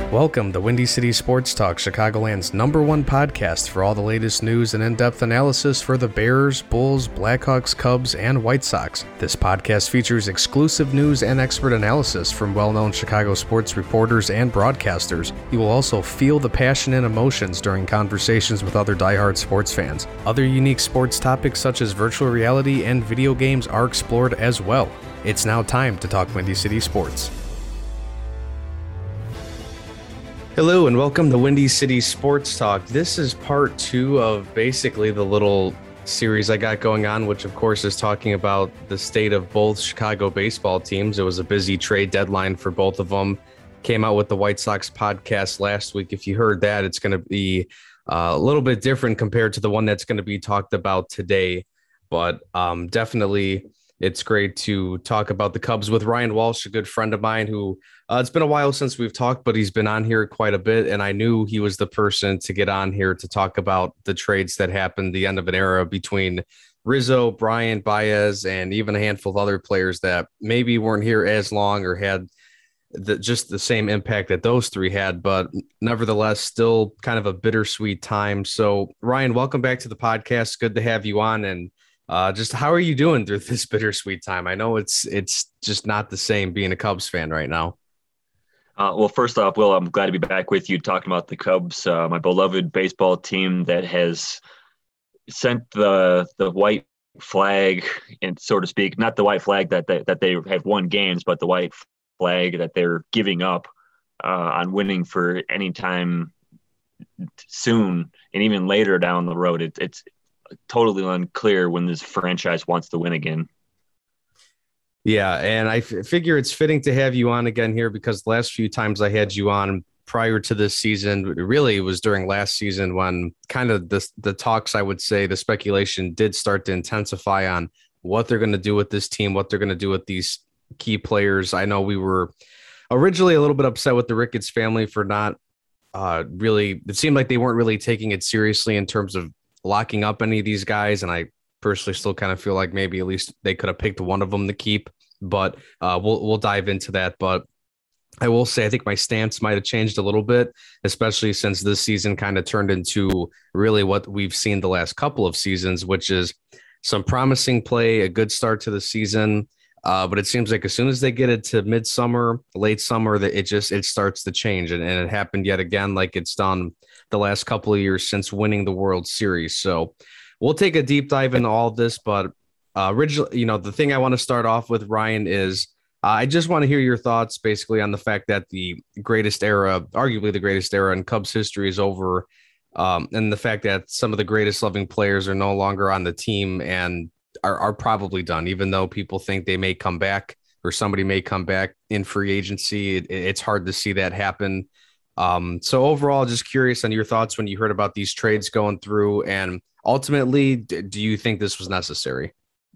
Welcome to Windy City Sports Talk, Chicagoland's #1 podcast for all the latest news and in-depth analysis for the Bears, Bulls, Blackhawks, Cubs, and White Sox. This podcast features exclusive news and expert analysis from well-known Chicago sports reporters and broadcasters. You will also feel the passion and emotions during conversations with other diehard sports fans. Other unique sports topics such as virtual reality and video games are explored as well. It's now time to talk Windy City Sports. Hello and welcome to Windy City Sports Talk. This is part 2 of basically the little series I got going on, which of course is talking about the state of both Chicago baseball teams. It was a busy trade deadline for both of them. Came out with the White Sox podcast last week. If you heard that, it's going to be a little bit different compared to the one that's going to be talked about today. But definitely it's great to talk about the Cubs with Ryan Walsh, a good friend of mine who it's been a while since we've talked, but he's been on here quite a bit. And I knew he was the person to get on here to talk about the trades that happened, the end of an era between Rizzo, Bryant, Baez, and even a handful of other players that maybe weren't here as long or had just the same impact that those three had, but nevertheless, still kind of a bittersweet time. So Ryan, welcome back to the podcast. Good to have you on. And just how are you doing through this bittersweet time? I know it's just not the same being a Cubs fan right now. Well, first off, Will, I'm glad to be back with you talking about the Cubs, my beloved baseball team that has sent the white flag, and so to speak, not the white flag that they have won games, but the white flag that they're giving up on winning for any time soon, and even later down the road. It's totally unclear when this franchise wants to win again. Yeah, and I figure it's fitting to have you on again here because the last few times I had you on prior to this season, really it was during last season when kind of the talks, I would say, the speculation did start to intensify on what they're going to do with this team, what they're going to do with these key players. I know we were originally a little bit upset with the Ricketts family for not really, it seemed like they weren't really taking it seriously in terms of locking up any of these guys, and I personally still kind of feel like maybe at least they could have picked one of them to keep, but we'll dive into that. But I will say I think my stance might have changed a little bit, especially since this season kind of turned into really what we've seen the last couple of seasons, which is some promising play, a good start to the season. But it seems like as soon as they get it to midsummer, late summer, that it starts to change. And it happened yet again, like it's done the last couple of years since winning the World Series. So we'll take a deep dive into all of this. But originally, the thing I want to start off with, Ryan, is I just want to hear your thoughts basically on the fact that the greatest era, arguably the greatest era in Cubs history is over. And the fact that some of the greatest loving players are no longer on the team and are probably done, even though people think they may come back or somebody may come back in free agency. It's hard to see that happen. So overall, just curious on your thoughts when you heard about these trades going through, and ultimately, do you think this was necessary?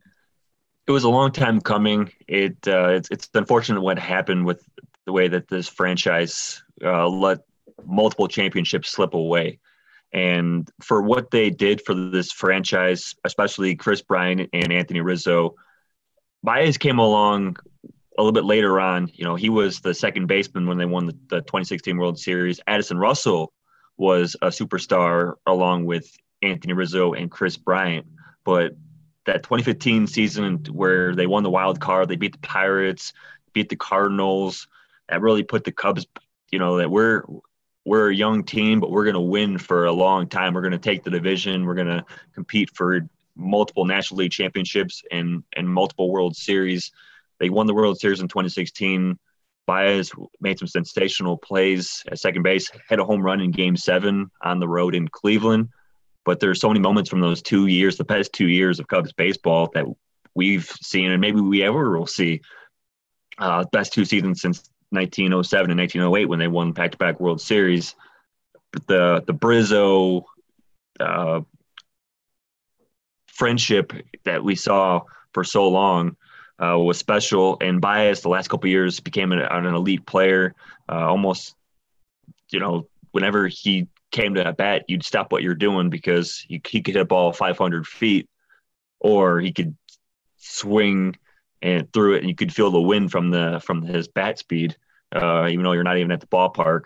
It was a long time coming. It's unfortunate what happened with the way that this franchise let multiple championships slip away. And for what they did for this franchise, especially Kris Bryant and Anthony Rizzo, Baez came along a little bit later on. He was the second baseman when they won the 2016 World Series. Addison Russell was a superstar along with Anthony Rizzo and Kris Bryant. But that 2015 season where they won the wild card, they beat the Pirates, beat the Cardinals, that really put the Cubs, that we're a young team, but we're going to win for a long time. We're going to take the division. We're going to compete for multiple National League championships and multiple World Series. They won the World Series in 2016. Baez made some sensational plays at second base, had a home run in Game 7 on the road in Cleveland. But there's so many moments from those 2 years, the past 2 years of Cubs baseball that we've seen, and maybe we ever will see. Best 2 seasons since 1907 and 1908 when they won back-to-back World Series. But the Brizzo friendship that we saw for so long was special, and Baez the last couple of years became an elite player. Almost, whenever he came to at bat, you'd stop what you're doing because he could hit a ball 500 feet, or he could swing and threw it, and you could feel the wind from his bat speed, even though you're not even at the ballpark.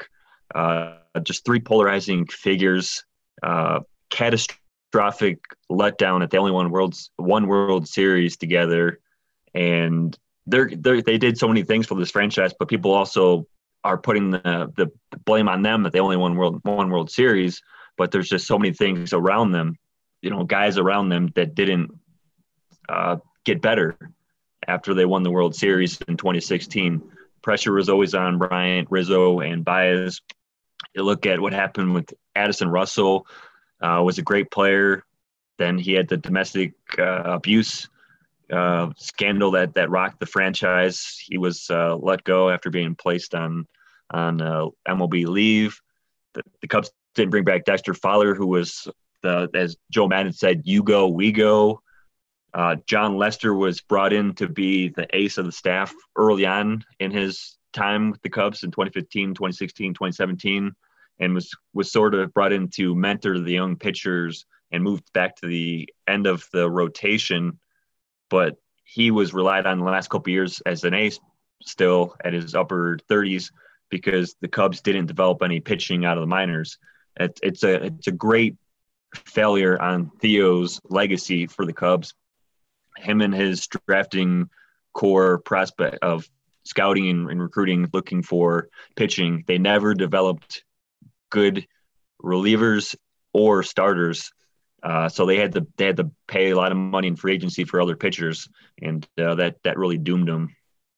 Just three polarizing figures, catastrophic letdown that they only won World Series together. And they did so many things for this franchise, but people also are putting the blame on them that they only won World Series. But there's just so many things around them, guys around them that didn't get better after they won the World Series in 2016. Pressure was always on Bryant, Rizzo, and Baez. You look at what happened with Addison Russell, was a great player. Then he had the domestic abuse scandal that rocked the franchise. He was let go after being placed on MLB leave. The Cubs didn't bring back Dexter Fowler, who was, as Joe Maddon said, you go, we go. John Lester was brought in to be the ace of the staff early on in his time with the Cubs in 2015, 2016, 2017, and was sort of brought in to mentor the young pitchers and moved back to the end of the rotation. But he was relied on the last couple of years as an ace still at his upper 30s because the Cubs didn't develop any pitching out of the minors. It's a great failure on Theo's legacy for the Cubs. Him and his drafting core prospect of scouting and recruiting, looking for pitching, they never developed good relievers or starters. So they had to pay a lot of money in free agency for other pitchers, and that really doomed them.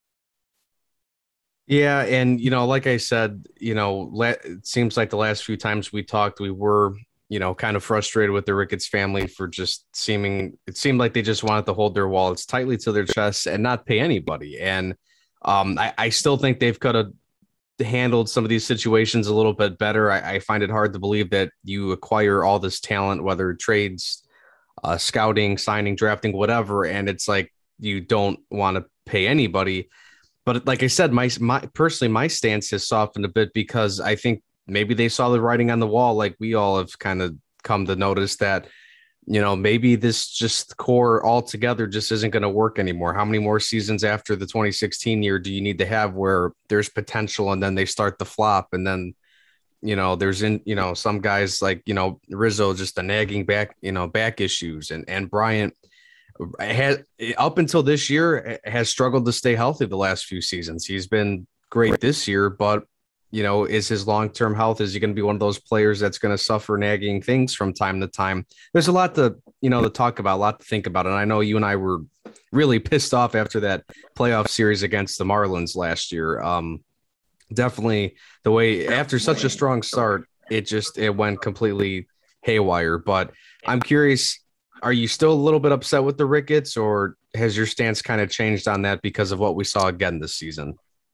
Yeah, and like I said, it seems like the last few times we talked, we were kind of frustrated with the Ricketts family for it seemed like they just wanted to hold their wallets tightly to their chests and not pay anybody. And I still think they've could have handled some of these situations a little bit better. I find it hard to believe that you acquire all this talent, whether trades, scouting, signing, drafting, whatever, and it's like you don't want to pay anybody. But like I said, my stance has softened a bit because I think maybe they saw the writing on the wall, like we all have kind of come to notice that, maybe this just core altogether just isn't going to work anymore. How many more seasons after the 2016 year do you need to have where there's potential and then they start to flop? And then, there's some guys like, Rizzo, just the nagging back issues, and Bryant has up until this year has struggled to stay healthy the last few seasons. He's been great this year, but is his long-term health, is he going to be one of those players that's going to suffer nagging things from time to time? There's a lot to, to talk about, a lot to think about. And I know you and I were really pissed off after that playoff series against the Marlins last year. Definitely the way after such a strong start, it went completely haywire. But I'm curious, are you still a little bit upset with the Ricketts, or has your stance kind of changed on that because of what we saw again this season?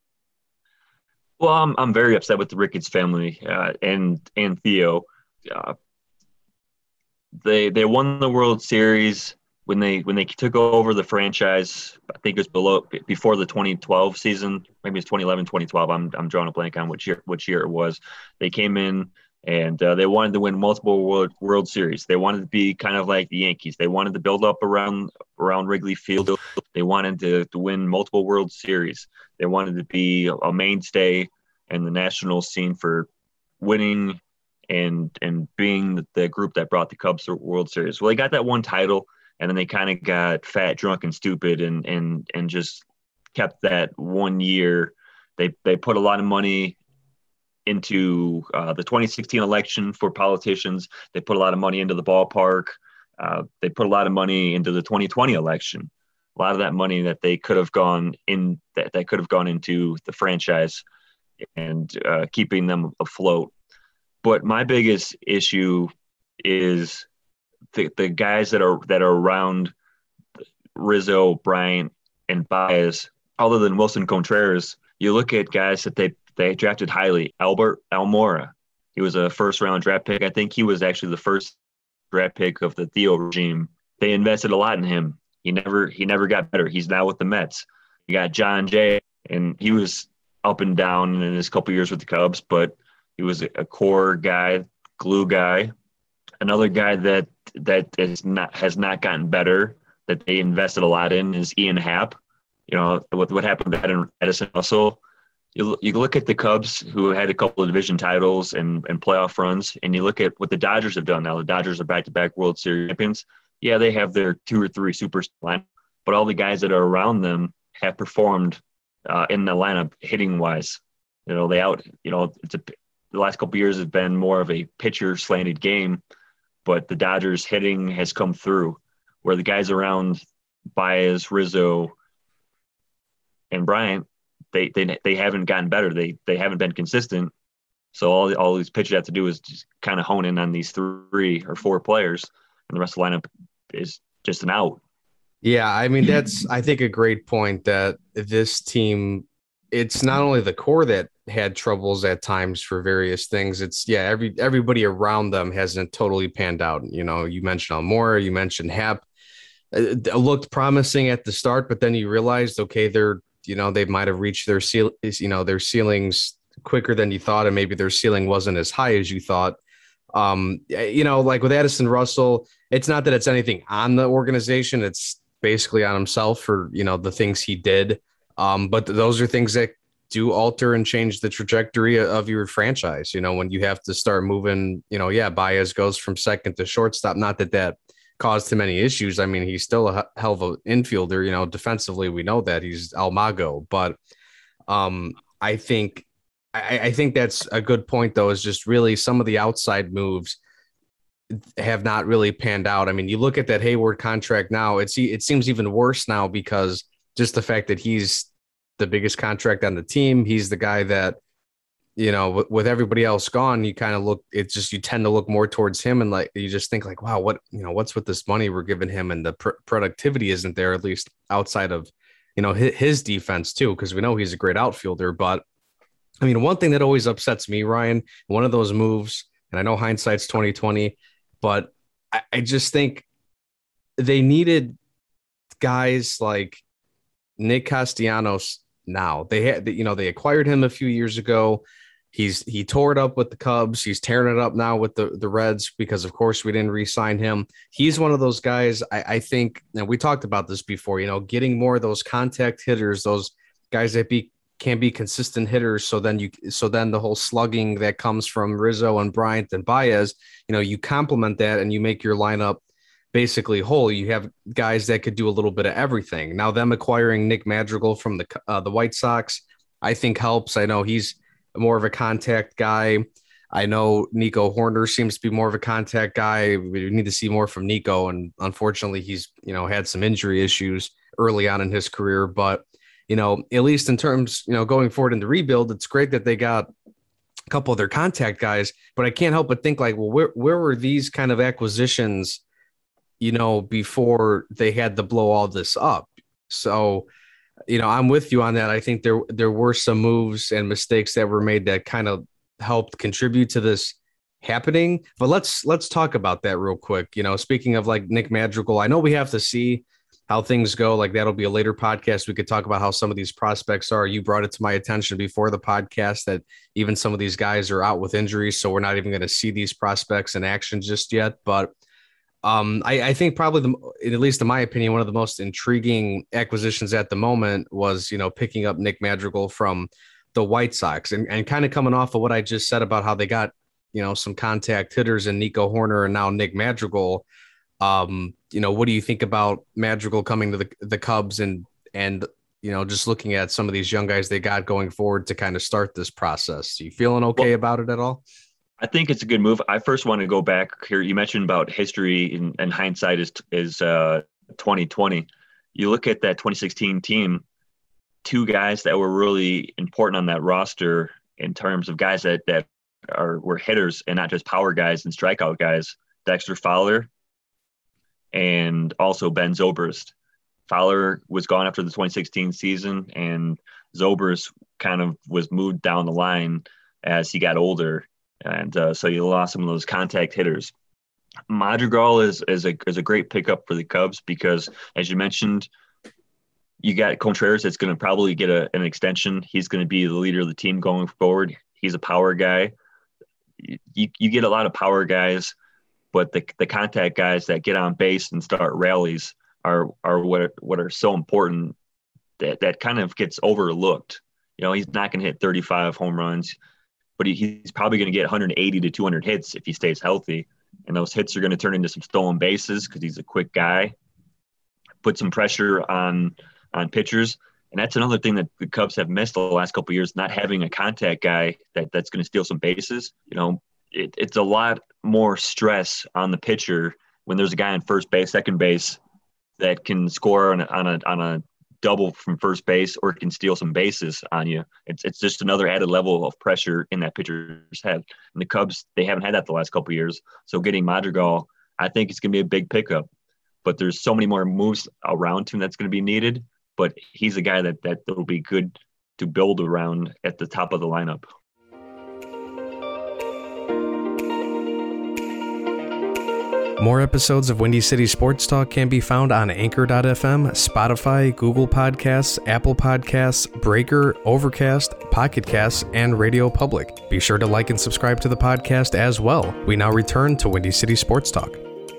Well, I'm very upset with the Ricketts family and Theo. They won the World Series when they took over the franchise. I think it was before the 2012 season, maybe it's 2011, 2012. I'm drawing a blank on which year it was. They came in and they wanted to win multiple World Series. They wanted to be kind of like the Yankees. They wanted to build up around Wrigley Field. They wanted to win multiple World Series. They wanted to be a mainstay in the national scene for winning and being the group that brought the Cubs to the World Series. Well, they got that one title, and then they kind of got fat, drunk, and stupid, and just kept that 1 year. They put a lot of money into the 2016 election for politicians. They put a lot of money into the ballpark. They put a lot of money into the 2020 election. A lot of that money that they could have gone into the franchise and keeping them afloat. But my biggest issue is the guys that are around Rizzo, Bryant, and Baez. Other than Wilson Contreras, you look at guys that they drafted highly. Albert Almora, he was a first-round draft pick. I think he was actually the first draft pick of the Theo regime. They invested a lot in him. He never got better. He's now with the Mets. You got John Jay, and he was up and down in his couple years with the Cubs, but he was a core guy, glue guy. Another guy that has not gotten better, that they invested a lot in, is Ian Happ. What happened to Addison Russell? You look at the Cubs, who had a couple of division titles and playoff runs, and you look at what the Dodgers have done now. The Dodgers are back-to-back World Series champions. Yeah, they have their 2 or 3 superstars lineup, but all the guys that are around them have performed in the lineup hitting-wise. The last couple of years has been more of a pitcher-slanted game, but the Dodgers hitting has come through, where the guys around Baez, Rizzo, and Bryant, they haven't gotten better. They haven't been consistent. So all these pitchers have to do is just kind of hone in on these 3 or 4 players, and the rest of the lineup is just an out. Yeah, I mean, that's, I think, a great point that this team, it's not only the core that had troubles at times for various things. It's, everybody around them hasn't totally panned out. You mentioned Almora, you mentioned Happ. It looked promising at the start, but then you realized, okay, they might have reached their ceilings quicker than you thought, and maybe their ceiling wasn't as high as you thought. Like with Addison Russell, it's not that it's anything on the organization. It's basically on himself for, the things he did. But those are things that do alter and change the trajectory of your franchise. When you have to start moving, Baez goes from second to shortstop. Not that caused him any issues. I mean, he's still a hell of an infielder. Defensively, we know that he's Almago. But I think that's a good point, though, is just really some of the outside moves have not really panned out. I mean, you look at that Hayward contract now, it seems even worse now because just the fact that he's the biggest contract on the team. He's the guy that, with everybody else gone, you kind of look, you tend to look more towards him. And like, you just think like, wow, what's with this money we're giving him? And the productivity isn't there, at least outside of, his defense too. Cause we know he's a great outfielder, but I mean, one thing that always upsets me, Ryan, one of those moves, and I know hindsight's 2020, but I just think they needed guys like Nick Castellanos now. They acquired him a few years ago. He tore it up with the Cubs. He's tearing it up now with the Reds because, of course, we didn't re-sign him. He's one of those guys, I think, and we talked about this before, getting more of those contact hitters, those guys that can be consistent hitters. So then the whole slugging that comes from Rizzo and Bryant and Baez, you complement that and you make your lineup basically whole. You have guys that could do a little bit of everything. Now them acquiring Nick Madrigal from the White Sox, I think helps. I know he's more of a contact guy. I know Nico Horner seems to be more of a contact guy. We need to see more from Nico. And unfortunately he's, had some injury issues early on in his career, but at least in terms, going forward in the rebuild, it's great that they got a couple of their contact guys, but I can't help but think like, well, where were these kind of acquisitions, before they had to blow all this up? So, I'm with you on that. I think there were some moves and mistakes that were made that kind of helped contribute to this happening. But let's talk about that real quick. Speaking of like Nick Madrigal, I know we have to see how things go. Like that'll be a later podcast. We could talk about how some of these prospects are. You brought it to my attention before the podcast that even some of these guys are out with injuries. So we're not even going to see these prospects in action just yet. But I think probably at least in my opinion, one of the most intriguing acquisitions at the moment was, picking up Nick Madrigal from the White Sox and kind of coming off of what I just said about how they got, some contact hitters in Nico Horner and now Nick Madrigal. What do you think about Madrigal coming to the Cubs and just looking at some of these young guys they got going forward to kind of start this process? Are you feeling okay about it at all? I think it's a good move. I first want to go back here. You mentioned about history and hindsight is 2020. You look at that 2016 team, 2 guys that were really important on that roster in terms of guys that were hitters and not just power guys and strikeout guys. Dexter Fowler and also Ben Zobrist. Fowler was gone after the 2016 season, and Zobrist kind of was moved down the line as he got older. And so you lost some of those contact hitters. Madrigal is a great pickup for the Cubs because, as you mentioned, you got Contreras that's going to probably get an extension. He's going to be the leader of the team going forward. He's a power guy. You get a lot of power guys, but the contact guys that get on base and start rallies are what are so important that kind of gets overlooked. He's not going to hit 35 home runs, but he's probably going to get 180 to 200 hits if he stays healthy. And those hits are going to turn into some stolen bases because he's a quick guy. Put some pressure on pitchers. And that's another thing that the Cubs have missed the last couple of years, not having a contact guy that's going to steal some bases. It's a lot more stress on the pitcher when there's a guy on first base, second base that can score on a double from first base or can steal some bases on you. It's just another added level of pressure in that pitcher's head. And the Cubs, they haven't had that the last couple of years. So getting Madrigal, I think it's going to be a big pickup. But there's so many more moves around him that's going to be needed. But he's a guy that will be good to build around at the top of the lineup. More episodes of Windy City Sports Talk can be found on Anchor.fm, Spotify, Google Podcasts, Apple Podcasts, Breaker, Overcast, Pocket Casts, and Radio Public. Be sure to like and subscribe to the podcast as well. We now return to Windy City Sports Talk.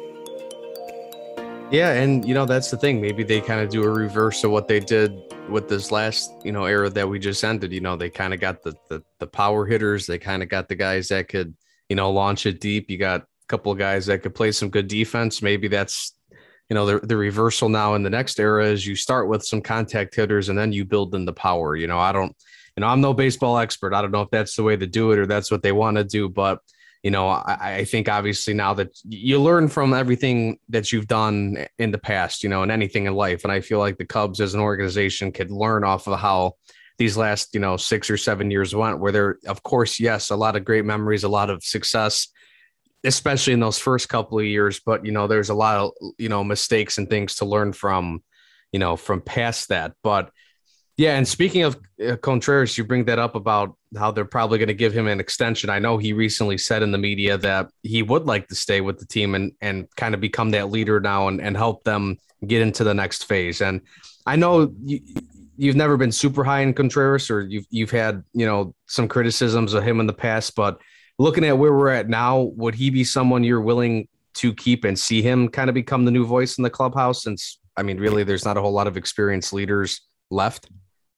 Yeah, and that's the thing. Maybe they kind of do a reverse of what they did with this last era that we just ended. They kind of got the power hitters. They kind of got the guys that could launch it deep. You got couple of guys that could play some good defense. Maybe that's, the reversal now in the next era is you start with some contact hitters and then you build in the power. I'm no baseball expert. I don't know if that's the way to do it or that's what they want to do. But, I think obviously now that you learn from everything that you've done in the past, and anything in life. And I feel like the Cubs as an organization could learn off of how these last, 6 or 7 years went, where there, of course, yes, a lot of great memories, a lot of success, especially in those first couple of years. But, there's a lot of, mistakes and things to learn from, from past that. But yeah. And speaking of Contreras, you bring that up about how they're probably going to give him an extension. I know he recently said in the media that he would like to stay with the team and kind of become that leader now and help them get into the next phase. And I know you've never been super high in Contreras, or you've had, some criticisms of him in the past, but looking at where we're at now, would he be someone you're willing to keep and see him kind of become the new voice in the clubhouse? Since, really, there's not a whole lot of experienced leaders left.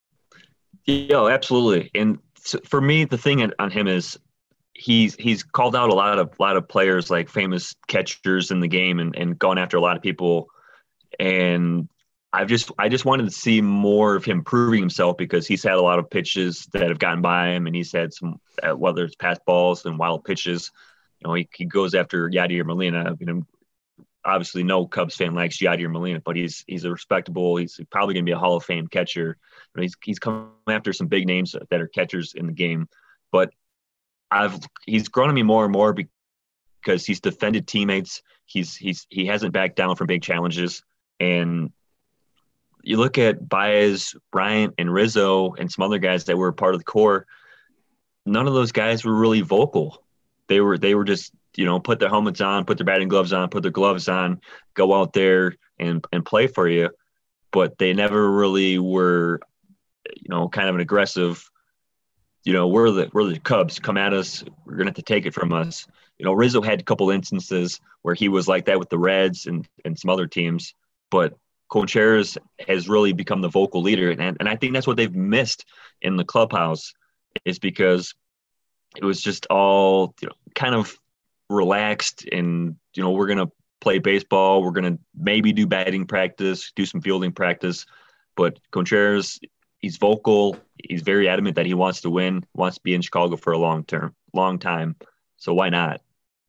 Yeah, absolutely. And for me, the thing on him is he's called out a lot of players, like famous catchers in the game, and gone after a lot of people. And I just wanted to see more of him proving himself, because he's had a lot of pitches that have gotten by him, and he's had some, whether it's pass balls and wild pitches. He goes after Yadier Molina. Obviously no Cubs fan likes Yadier Molina, but he's a respectable, he's probably going to be a Hall of Fame catcher. He's come after some big names that are catchers in the game, but he's grown on me more and more because he's defended teammates. He hasn't backed down from big challenges. And you look at Baez, Bryant, and Rizzo, and some other guys that were part of the core. None of those guys were really vocal. They were just, put their helmets on, put their batting gloves on, put their gloves on, go out there and play for you. But they never really were, kind of an aggressive, we're the Cubs, come at us, we're going to have to take it from us. Rizzo had a couple instances where he was like that with the Reds and some other teams, but Contreras has really become the vocal leader. And I think that's what they've missed in the clubhouse, is because it was just all, kind of relaxed and, we're going to play baseball. We're going to maybe do batting practice, do some fielding practice. But Contreras, he's vocal. He's very adamant that he wants to win, wants to be in Chicago for a long time. So why not?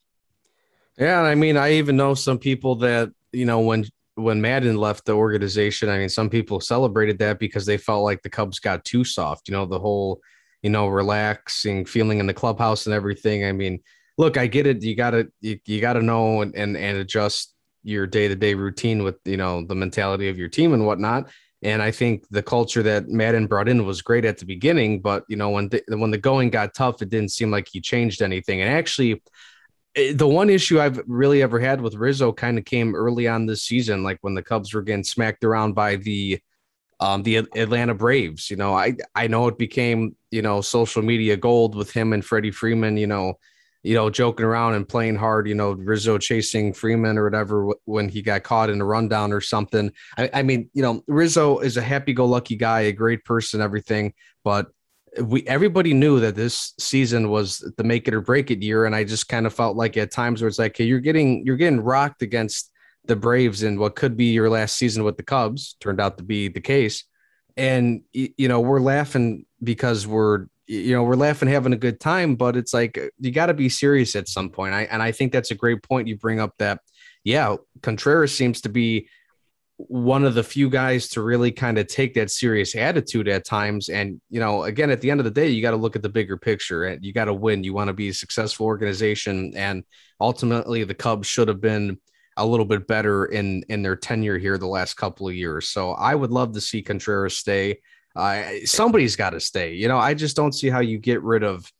Yeah. I even know some people that, when Madden left the organization, some people celebrated that because they felt like the Cubs got too soft, the whole, relaxing feeling in the clubhouse and everything. Look, I get it. You gotta know and adjust your day-to-day routine with, the mentality of your team and whatnot. And I think the culture that Madden brought in was great at the beginning, but when the going got tough, it didn't seem like he changed anything. And actually, the one issue I've really ever had with Rizzo kind of came early on this season, like when the Cubs were getting smacked around by the Atlanta Braves. I know it became, social media gold with him and Freddie Freeman, joking around and playing hard, Rizzo chasing Freeman or whatever when he got caught in a rundown or something. Rizzo is a happy-go-lucky guy, a great person, everything, but everybody knew that this season was the make it or break it year, and I just kind of felt like at times where it's like, hey, you're getting rocked against the Braves in what could be your last season with the Cubs. Turned out to be the case, and we're laughing because we're laughing, having a good time, but it's like you got to be serious at some point. I think that's a great point you bring up. That yeah, Contreras seems to be one of the few guys to really kind of take that serious attitude at times. And, again, at the end of the day, you got to look at the bigger picture and you got to win. You want to be a successful organization. And ultimately the Cubs should have been a little bit better in their tenure here the last couple of years. So I would love to see Contreras stay. Somebody's got to stay. I just don't see how you get rid of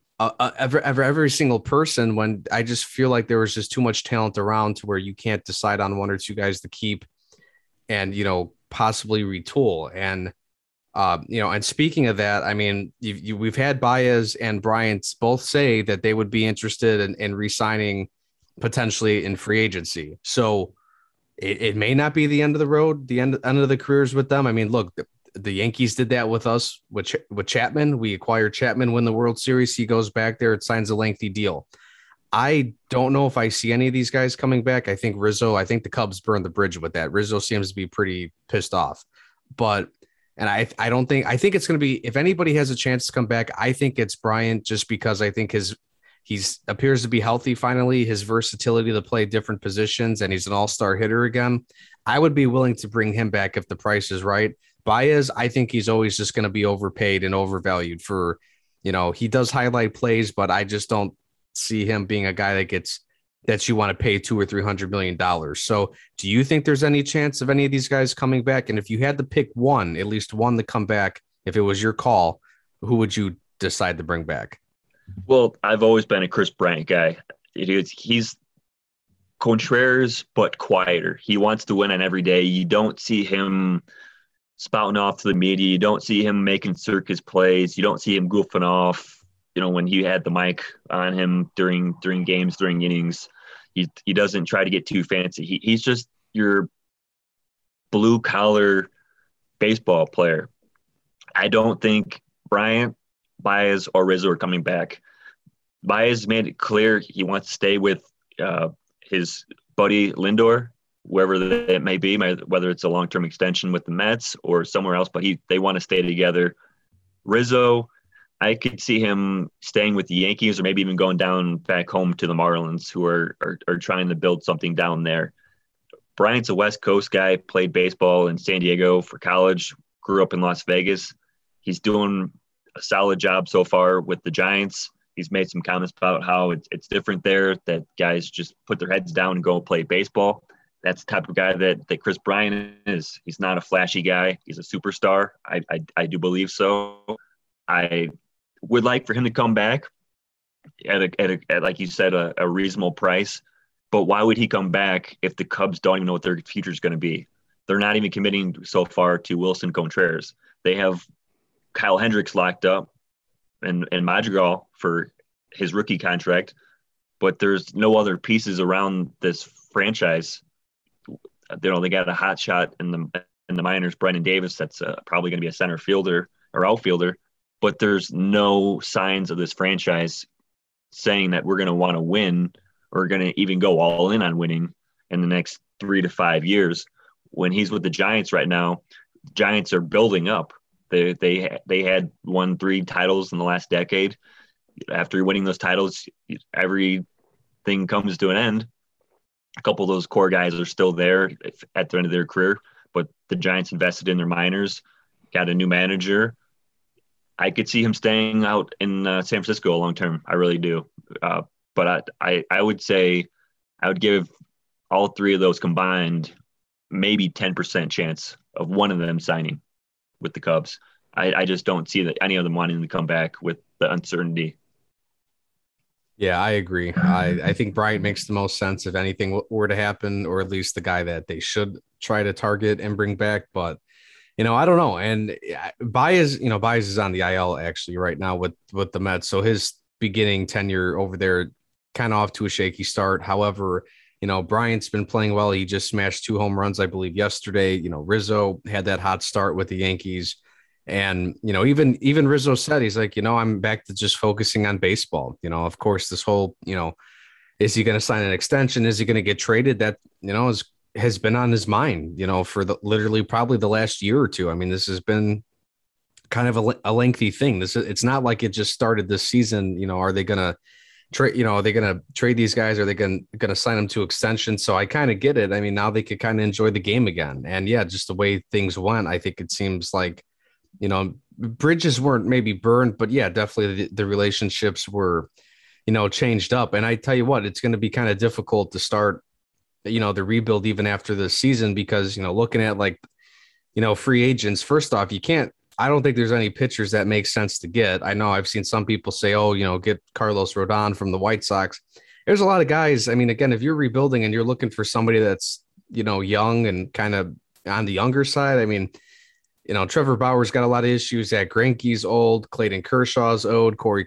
every single person when I just feel like there was just too much talent around to where you can't decide on one or two guys to keep and, possibly retool. And, and speaking of that, I mean, we've had Baez and Bryant both say that they would be interested in re-signing potentially in free agency. So it may not be the end of the road, the end of the careers with them. I mean, look, the Yankees did that with us with Chapman. We acquired Chapman, win the World Series. He goes back there, it signs a lengthy deal. I don't know if I see any of these guys coming back. I think the Cubs burned the bridge with that. Rizzo seems to be pretty pissed off, I think it's going to be, if anybody has a chance to come back, I think it's Bryant, just because I think he's appears to be healthy. Finally, his versatility to play different positions, and he's an all-star hitter again. I would be willing to bring him back if the price is right. Baez, I think he's always just going to be overpaid and overvalued for, he does highlight plays, but I just don't see him being a guy that you want to pay $200 or $300 million. So do you think there's any chance of any of these guys coming back? And if you had to pick at least one to come back, if it was your call, who would you decide to bring back? Well, I've always been a Chris Bryant guy. He's Contreras, but quieter. He wants to win on every day. You don't see him spouting off to the media. You don't see him making circus plays. You don't see him goofing off. When he had the mic on him during games, during innings, he doesn't try to get too fancy. He's just your blue collar baseball player. I don't think Bryant, Baez, or Rizzo are coming back. Baez made it clear he wants to stay with his buddy Lindor, wherever that may be, whether it's a long-term extension with the Mets or somewhere else, but they want to stay together. Rizzo, I could see him staying with the Yankees or maybe even going down back home to the Marlins, who are trying to build something down there. Bryant's a West Coast guy, played baseball in San Diego for college, grew up in Las Vegas. He's doing a solid job so far with the Giants. He's made some comments about how it's different there, that guys just put their heads down and go play baseball. That's the type of guy that Chris Bryant is. He's not a flashy guy. He's a superstar. I do believe so. I would like for him to come back at like you said, a reasonable price. But why would he come back if the Cubs don't even know what their future is going to be? They're not even committing so far to Wilson Contreras. They have Kyle Hendricks locked up and Madrigal for his rookie contract, but there's no other pieces around this franchise. They got a hot shot in the minors, Brendan Davis, that's probably going to be a center fielder or outfielder. But there's no signs of this franchise saying that we're going to want to win or going to even go all in on winning in the next 3 to 5 years. When he's with the Giants right now, Giants are building up. They had won 3 titles in the last decade. After winning those titles, everything comes to an end. A couple of those core guys are still there at the end of their career, but the Giants invested in their minors, got a new manager. I could see him staying out in San Francisco long term. I really do. But I would say I would give all 3 of those combined maybe 10% chance of one of them signing with the Cubs. I just don't see that any of them wanting to come back with the uncertainty. Yeah, I agree. I think Bryant makes the most sense if anything were to happen, or at least the guy that they should try to target and bring back. But I don't know. And Baez is on the IL actually right now with the Mets. So his beginning tenure over there kind of off to a shaky start. However, Bryant's been playing well. He just smashed 2 home runs, I believe, yesterday. Rizzo had that hot start with the Yankees. And, even Rizzo said, he's like, I'm back to just focusing on baseball. Of course, this whole, is he going to sign an extension? Is he going to get traded? That, has been on his mind, for literally probably the last year or two. I mean, this has been kind of a lengthy thing. It's not like it just started this season. Are they going to trade, are they going to trade these guys? Are they going to sign them to extension? So I kind of get it. I mean, now they could kind of enjoy the game again. And yeah, just the way things went, I think it seems like, bridges weren't maybe burned, but yeah, definitely the relationships were, changed up. And I tell you what, it's going to be kind of difficult to start, the rebuild even after this season, because, looking at like, free agents, first off, I don't think there's any pitchers that make sense to get. I know I've seen some people say, oh, get Carlos Rodon from the White Sox. There's a lot of guys. I mean, again, if you're rebuilding and you're looking for somebody that's, young and kind of on the younger side, I mean, Trevor Bauer's got a lot of issues. That Greinke's old, Clayton Kershaw's old, Corey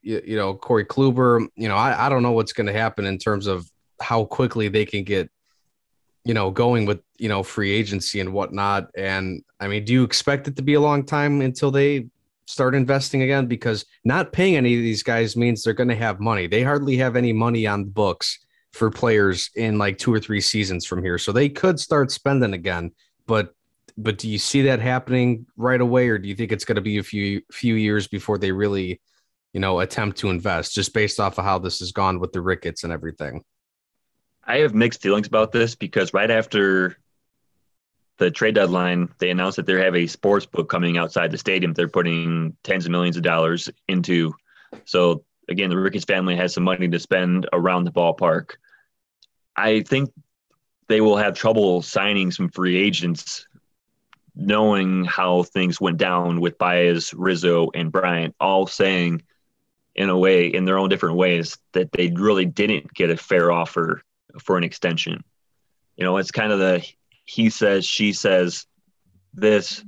Kluber. I don't know what's going to happen in terms of how quickly they can get, going with, free agency and whatnot. And I mean, do you expect it to be a long time until they start investing again? Because not paying any of these guys means they're going to have money. They hardly have any money on the books for players in like 2 or 3 seasons from here. So they could start spending again, but do you see that happening right away? Or do you think it's going to be a few years before they really, attempt to invest, just based off of how this has gone with the Ricketts and everything? I have mixed feelings about this because right after the trade deadline, they announced that they have a sports book coming outside the stadium. They're putting tens of millions of dollars into. So again, the Ricketts family has some money to spend around the ballpark. I think they will have trouble signing some free agents, knowing how things went down with Baez, Rizzo, and Bryant, all saying in their own different ways, that they really didn't get a fair offer for an extension. It's kind of the he says, she says this.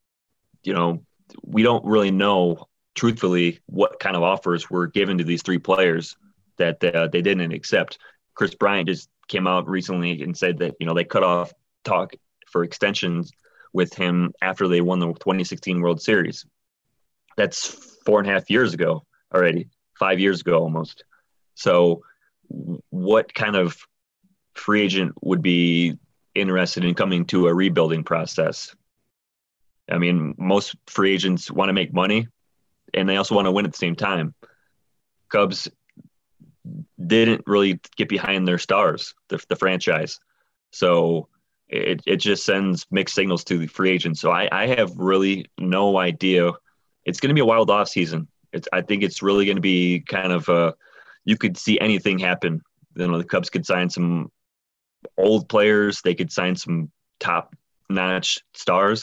We don't really know truthfully what kind of offers were given to these 3 players that they didn't accept. Chris Bryant just came out recently and said that, they cut off talk for extensions with him after they won the 2016 World Series. That's 4.5 years ago already, 5 years ago almost. So what kind of free agent would be interested in coming to a rebuilding process? I mean, most free agents want to make money and they also want to win at the same time. Cubs didn't really get behind their stars, the franchise. So it just sends mixed signals to the free agents. So I have really no idea. It's going to be a wild off season. I think it's really going to be kind of you could see anything happen. The Cubs could sign some old players. They could sign some top-notch stars.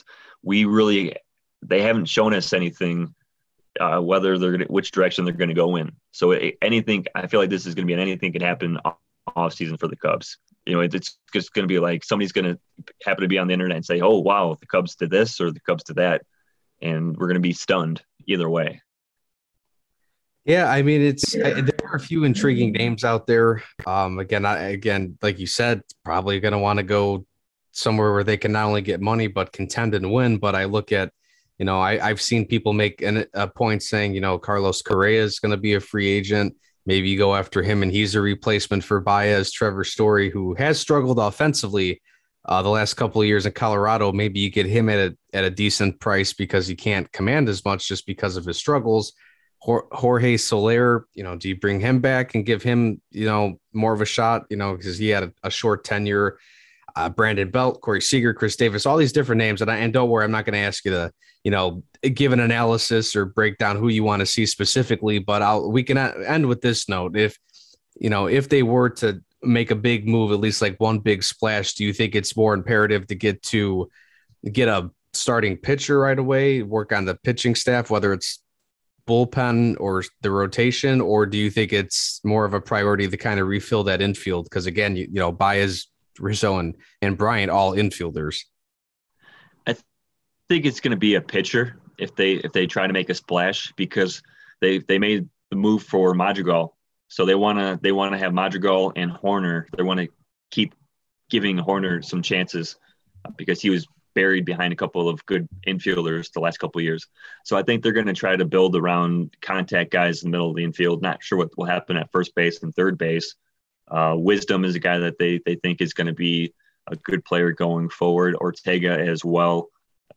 They haven't shown us anything, which direction they're going to go in. So anything, I feel like this is going to be an anything can happen off season for the Cubs. It's just going to be like somebody's going to happen to be on the internet and say, oh, wow, the Cubs did this or the Cubs did that. And we're going to be stunned either way. Yeah, I mean, there are a few intriguing names out there. Again, like you said, probably going to want to go somewhere where they can not only get money, but contend and win. But I look at, I've seen people make a point saying, Carlos Correa is going to be a free agent. Maybe you go after him and he's a replacement for Baez. Trevor Story, who has struggled offensively the last couple of years in Colorado. Maybe you get him at a decent price because he can't command as much just because of his struggles. Jorge Soler, do you bring him back and give him, more of a shot, because he had a short tenure. Brandon Belt, Corey Seager, Chris Davis, all these different names. And don't worry, I'm not going to ask you to, give an analysis or break down who you want to see specifically, but we can end with this note. If they were to make a big move, at least like one big splash, do you think it's more imperative to get a starting pitcher right away, work on the pitching staff, whether it's bullpen or the rotation, or do you think it's more of a priority to kind of refill that infield? Because again, Baez, Rizzo, and Bryant, all infielders. I think it's going to be a pitcher if they try to make a splash, because they made the move for Madrigal, so they want to have Madrigal and Horner. They want to keep giving Horner some chances because he was buried behind a couple of good infielders the last couple of years. So I think they're going to try to build around contact guys in the middle of the infield. Not sure what will happen at first base and third base. Wisdom is a guy that they think is going to be a good player going forward. Ortega as well.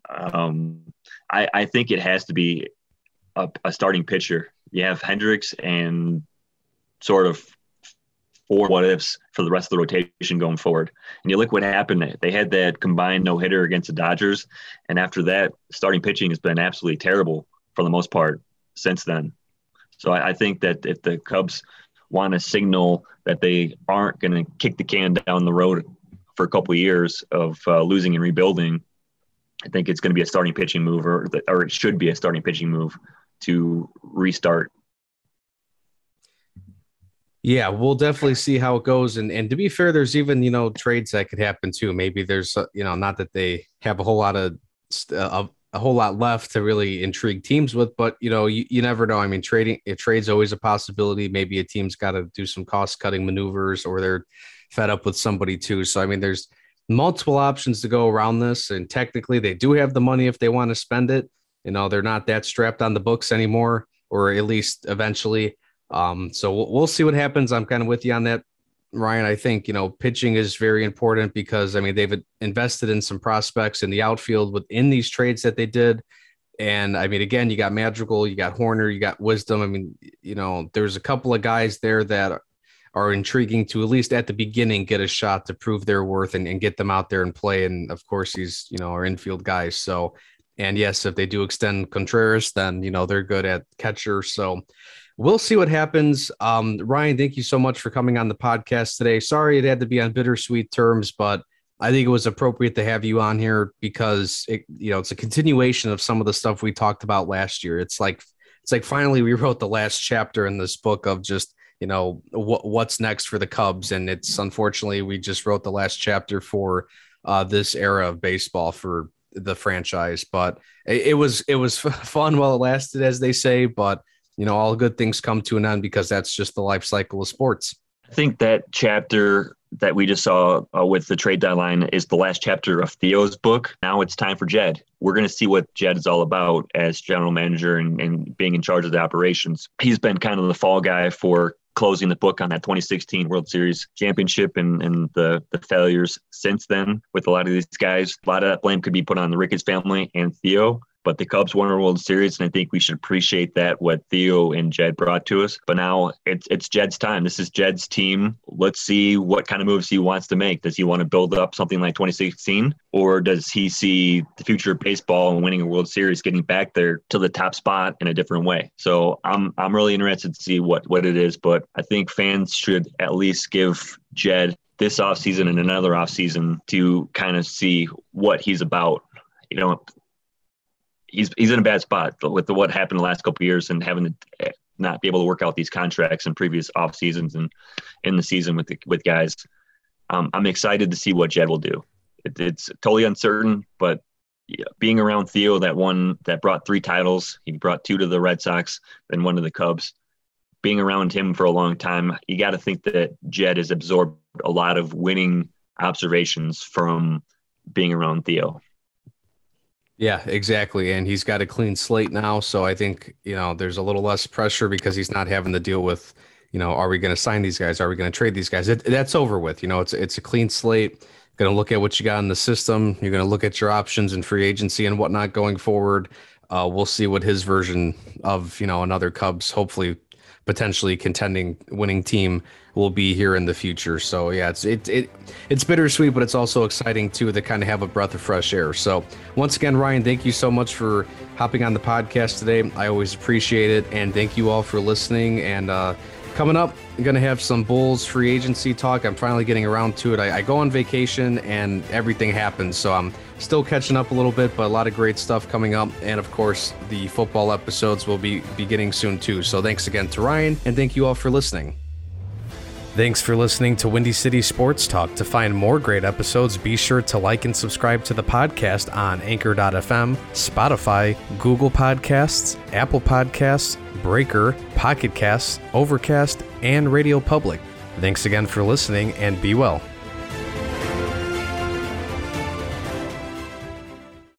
I think it has to be a starting pitcher. You have Hendricks and sort of 4 what-ifs for the rest of the rotation going forward. And you look what happened. They had that combined no-hitter against the Dodgers, and after that, starting pitching has been absolutely terrible for the most part since then. So I think that if the Cubs want to signal that they aren't going to kick the can down the road for a couple of years of losing and rebuilding, I think it's going to be a starting pitching move, or it should be a starting pitching move to restart. Yeah, we'll definitely see how it goes. And to be fair, there's even, trades that could happen too. Maybe there's, not that they have a whole lot left to really intrigue teams with, but you never know. I mean, trade's always a possibility. Maybe a team's got to do some cost cutting maneuvers, or they're fed up with somebody too. So, I mean, there's multiple options to go around this. And technically they do have the money if they want to spend it. They're not that strapped on the books anymore, or at least eventually. So we'll see what happens. I'm kind of with you on that, Ryan. I think, pitching is very important because, I mean, they've invested in some prospects in the outfield within these trades that they did. And I mean, again, you got Madrigal, you got Horner, you got Wisdom. I mean, there's a couple of guys there that are intriguing to, at least at the beginning, get a shot to prove their worth and get them out there and play. And of course, these, are infield guys. So, and yes, if they do extend Contreras, then, they're good at catcher. So we'll see what happens. Ryan, thank you so much for coming on the podcast today. Sorry it had to be on bittersweet terms, but I think it was appropriate to have you on here because it's a continuation of some of the stuff we talked about last year. It's like finally we wrote the last chapter in this book of just, what's next for the Cubs. And it's unfortunately, we just wrote the last chapter for this era of baseball for the franchise, but it was fun while it lasted, as they say, but all good things come to an end because that's just the life cycle of sports. I think that chapter that we just saw with the trade deadline is the last chapter of Theo's book. Now it's time for Jed. We're going to see what Jed is all about as general manager and being in charge of the operations. He's been kind of the fall guy for closing the book on that 2016 World Series championship and the failures since then with a lot of these guys. A lot of that blame could be put on the Ricketts family and Theo. But the Cubs won a World Series, and I think we should appreciate that, what Theo and Jed brought to us. But now it's Jed's time. This is Jed's team. Let's see what kind of moves he wants to make. Does he want to build up something like 2016, or does he see the future of baseball and winning a World Series, getting back there to the top spot in a different way? So I'm really interested to see what it is. But I think fans should at least give Jed this offseason and another offseason to kind of see what he's about. He's in a bad spot with what happened the last couple of years and having to not be able to work out these contracts in previous off seasons and in the season with guys. I'm excited to see what Jed will do. It's totally uncertain, but being around Theo, that brought 3 titles, he brought 2 to the Red Sox, then 1 to the Cubs. Being around him for a long time, you got to think that Jed has absorbed a lot of winning observations from being around Theo. Yeah, exactly. And he's got a clean slate now. So I think, there's a little less pressure because he's not having to deal with, are we going to sign these guys? Are we going to trade these guys? That's over with. It's a clean slate. Going to look at what you got in the system. You're going to look at your options and free agency and whatnot going forward. We'll see what his version of, another Cubs, hopefully potentially contending winning team will be here in the future. So yeah, it's bittersweet, but it's also exciting too to kind of have a breath of fresh air. So once again, Ryan, thank you so much for hopping on the podcast today. I always appreciate it. And thank you all for listening. And coming up, I'm going to have some Bulls free agency talk. I'm finally getting around to it. I go on vacation and everything happens. So I'm still catching up a little bit, but a lot of great stuff coming up. And of course, the football episodes will be beginning soon too. So thanks again to Ryan, and thank you all for listening. Thanks for listening to Windy City Sports Talk. To find more great episodes, be sure to like and subscribe to the podcast on Anchor.fm, Spotify, Google Podcasts, Apple Podcasts, Breaker, Pocket Casts, Overcast, and Radio Public. Thanks again for listening, and be well.